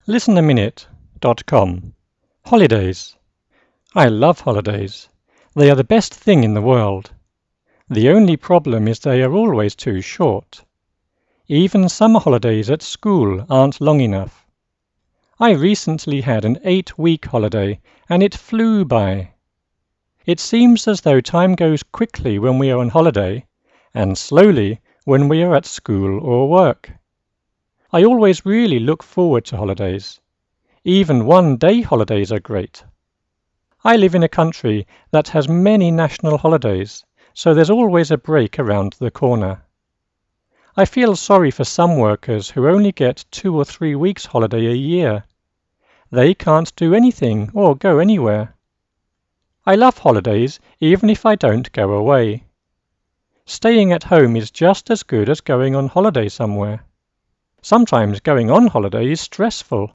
ListenAminute.com. Holidays. I love holidays. They are the best thing in the world. The only problem is they are always too short. Even summer holidays at school aren't long enough. I recently had an 8-week holiday, and it flew by. It seems as though time goes quickly when we are on holiday, and slowly when we are at school or work. I always really look forward to holidays. Even one-day holidays are great. I live in a country that has many national holidays, so there's always a break around the corner. I feel sorry for some workers who only get 2 or 3 weeks holiday a year. They can't do anything or go anywhere. I love holidays even if I don't go away. Staying at home is just as good as going on holiday somewhere. Sometimes going on holiday is stressful.